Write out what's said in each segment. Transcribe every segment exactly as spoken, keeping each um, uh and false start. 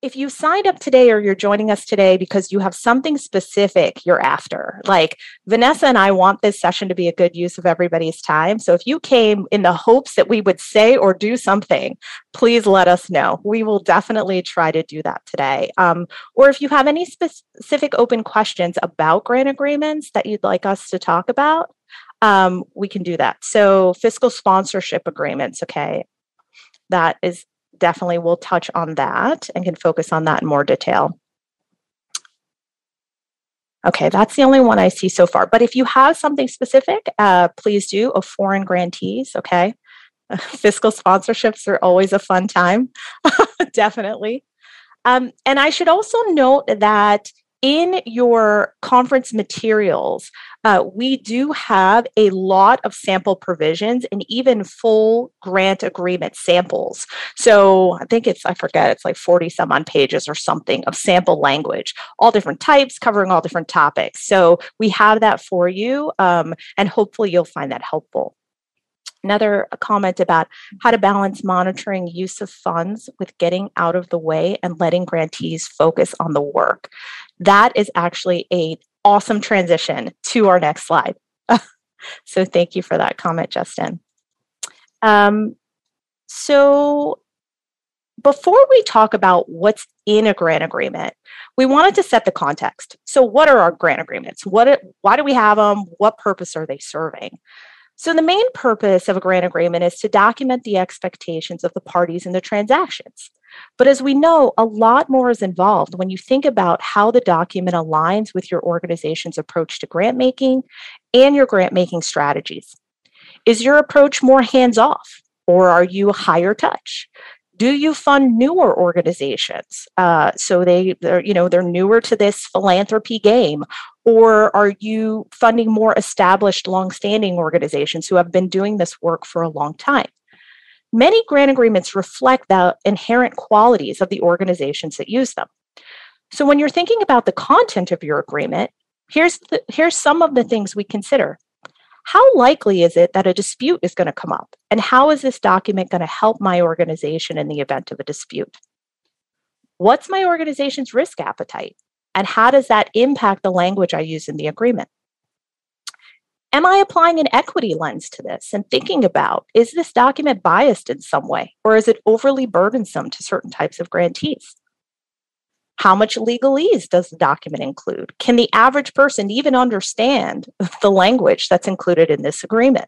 if you signed up today or you're joining us today because you have something specific you're after, like Vanessa and I want this session to be a good use of everybody's time. So if you came in the hopes that we would say or do something, please let us know. We will definitely try to do that today. Um, or if you have any specific open questions about grant agreements that you'd like us to talk about, um, we can do that. So fiscal sponsorship agreements, okay, that is definitely we'll touch on that and can focus on that in more detail. Okay, that's the only one I see so far. But if you have something specific, uh, please do. Oh, foreign grantees, okay. Uh, fiscal sponsorships are always a fun time, definitely. Um, and I should also note that in your conference materials, uh, we do have a lot of sample provisions and even full grant agreement samples. So I think it's, I forget, it's like forty some on pages or something of sample language, all different types, covering all different topics. So we have that for you, um, and hopefully you'll find that helpful. Another comment about how to balance monitoring use of funds with getting out of the way and letting grantees focus on the work. That is actually an awesome transition to our next slide. So thank you for that comment, Justin. Um, so before we talk about what's in a grant agreement, we wanted to set the context. So what are our grant agreements? What? Why do we have them? What purpose are they serving? So the main purpose of a grant agreement is to document the expectations of the parties in the transactions. But as we know, a lot more is involved when you think about how the document aligns with your organization's approach to grant making and your grant making strategies. Is your approach more hands-off, or are you higher touch? Do you fund newer organizations? Uh, so they, they're, you know, they're newer to this philanthropy game, or are you funding more established, long-standing organizations who have been doing this work for a long time? Many grant agreements reflect the inherent qualities of the organizations that use them. So when you're thinking about the content of your agreement, here's the, here's some of the things we consider. How likely is it that a dispute is going to come up? And how is this document going to help my organization in the event of a dispute? What's my organization's risk appetite? And how does that impact the language I use in the agreement? Am I applying an equity lens to this and thinking about, is this document biased in some way, or is it overly burdensome to certain types of grantees? How much legalese does the document include? Can the average person even understand the language that's included in this agreement?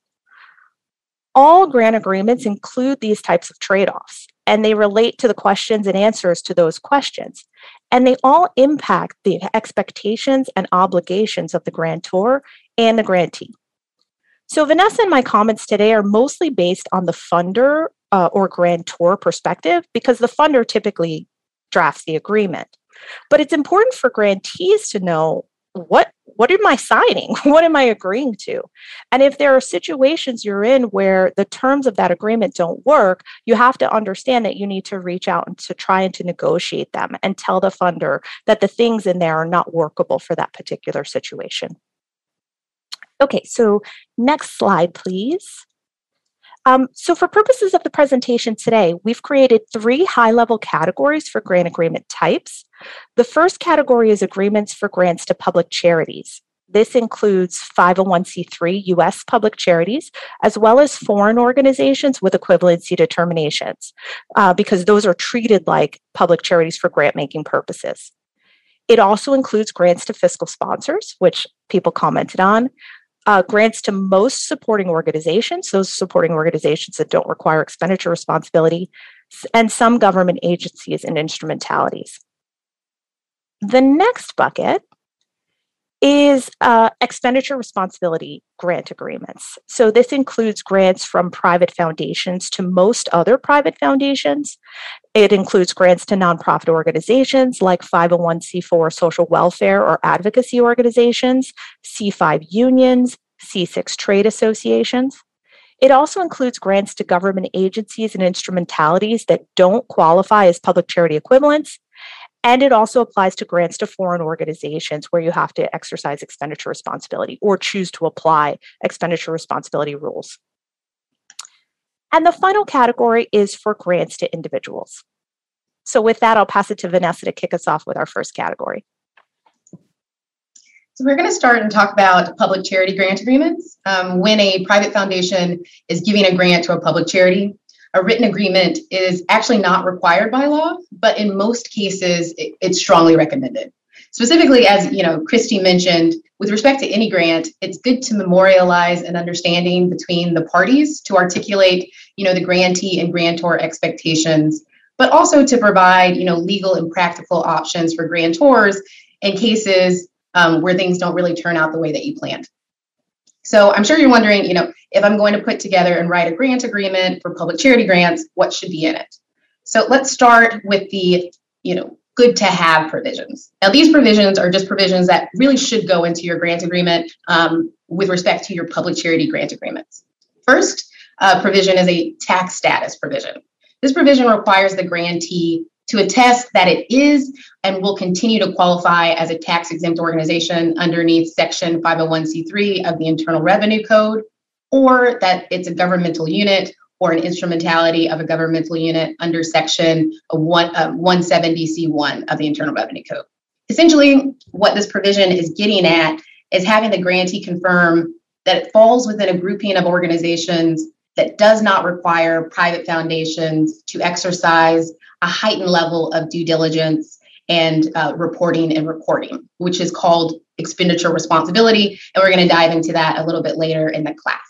All grant agreements include these types of trade-offs, and they relate to the questions and answers to those questions. And they all impact the expectations and obligations of the grantor and the grantee. So Vanessa and my comments today are mostly based on the funder uh, or grantor perspective, because the funder typically drafts the agreement. But it's important for grantees to know, what, what am I signing? What am I agreeing to? And if there are situations you're in where the terms of that agreement don't work, you have to understand that you need to reach out and to try and to negotiate them and tell the funder that the things in there are not workable for that particular situation. Okay, so next slide, please. Um, so for purposes of the presentation today, we've created three high-level categories for grant agreement types. The first category is agreements for grants to public charities. This includes five oh one c three U S public charities, as well as foreign organizations with equivalency determinations, uh, because those are treated like public charities for grant-making purposes. It also includes grants to fiscal sponsors, which people commented on, Uh, grants to most supporting organizations, those supporting organizations that don't require expenditure responsibility, and some government agencies and instrumentalities. The next bucket is uh, expenditure responsibility grant agreements. So this includes grants from private foundations to most other private foundations. It includes grants to nonprofit organizations like five oh one c four social welfare or advocacy organizations, C five unions, C six trade associations. It also includes grants to government agencies and instrumentalities that don't qualify as public charity equivalents. And it also applies to grants to foreign organizations where you have to exercise expenditure responsibility or choose to apply expenditure responsibility rules. And the final category is for grants to individuals. So with that, I'll pass it to Vanessa to kick us off with our first category. So we're going to start and talk about public charity grant agreements. Um, when a private foundation is giving a grant to a public charity, a written agreement is actually not required by law, but in most cases, it, it's strongly recommended. Specifically, as you know, Christy mentioned, with respect to any grant, it's good to memorialize an understanding between the parties to articulate, you know, the grantee and grantor expectations, but also to provide, you know, legal and practical options for grantors in cases um, where things don't really turn out the way that you planned. So I'm sure you're wondering, you know, if I'm going to put together and write a grant agreement for public charity grants, what should be in it? So let's start with the, you know, good to have provisions. Now, these provisions are just provisions that really should go into your grant agreement um, with respect to your public charity grant agreements. First uh, provision is a tax status provision. This provision requires the grantee to attest that it is and will continue to qualify as a tax-exempt organization underneath Section five oh one c three of the Internal Revenue Code, or that it's a governmental unit or an instrumentality of a governmental unit under Section one seventy c one of the Internal Revenue Code. Essentially, what this provision is getting at is having the grantee confirm that it falls within a grouping of organizations that does not require private foundations to exercise a heightened level of due diligence and uh, reporting and recording, which is called expenditure responsibility. And we're going to dive into that a little bit later in the class.